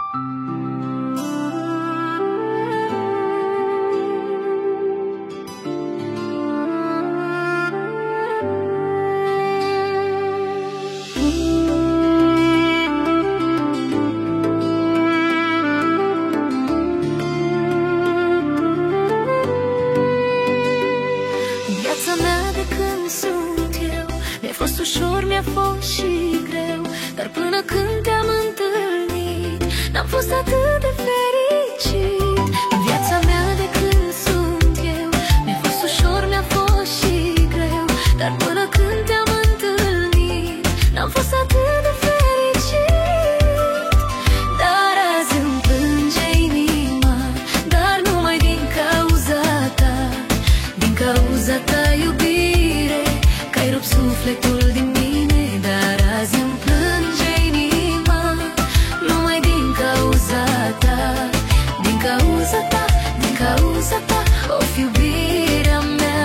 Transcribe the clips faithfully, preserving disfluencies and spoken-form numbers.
Ușor mi-a fost și greu, dar până când te-am întâlnit n-am fost atât de fericit. În viața mea de când sunt eu mi-a fost ușor, mi-a fost și greu, dar până când te-am întâlnit n-am fost atât de fericit. Dar azi îmi plânge inima, dar numai din cauza ta, din cauza ta, iubire, că ai rupt sufletul din mine. Dar azi îmi plânge inima, numai din cauza ta, din cauza ta, din cauza ta, of iubirea mea.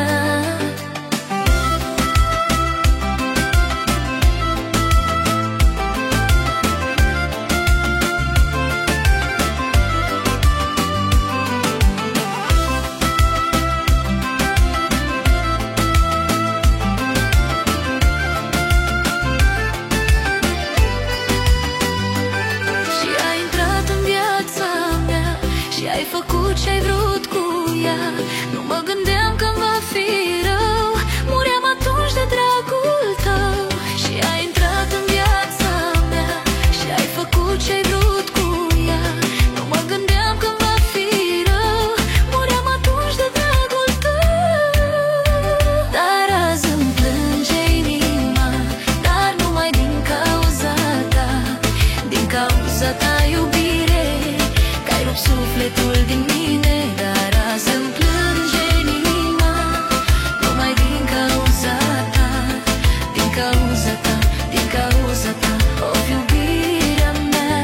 Ai făcut ce-ai vrut cu ea, nu mă gândeam că-mi va fi rău, muream atunci de dragul tău. Și ai intrat în viața mea și ai făcut ce-ai vrut cu ea, nu mă gândeam că-mi va fi rău, muream atunci de dragul tău. Dar azi îmi plânge inima, dar numai din cauza ta, din cauza ta, iubire, că ai rupt sufletul din mine. Dar azi îmi plânge inima, numai din cauza ta, din cauza ta, din cauza ta, of iubirea mea.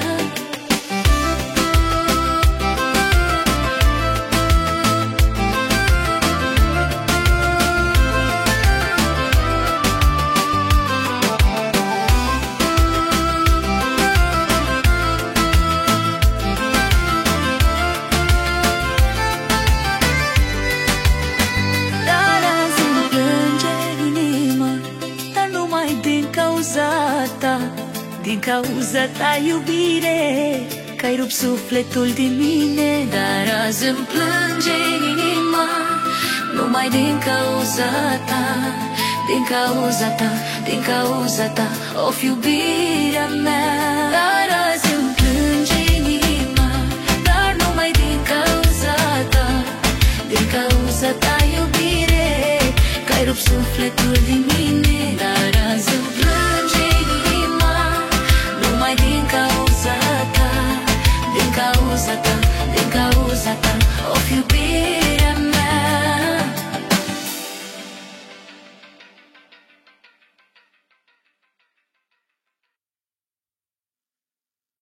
Din cauza ta, iubire, că ai rupt sufletul din mine. Dar azi îmi plânge inima, numai din cauza ta, din cauza ta, din cauza ta, of iubirea mea. Dar azi îmi plânge inima, dar numai din cauza ta, din cauza ta, iubire, că ai rupt sufletul din mine. Dar azi îmi plânge inima, numai din cauza ta, din cauza ta, din cauza ta, of iubirea mea.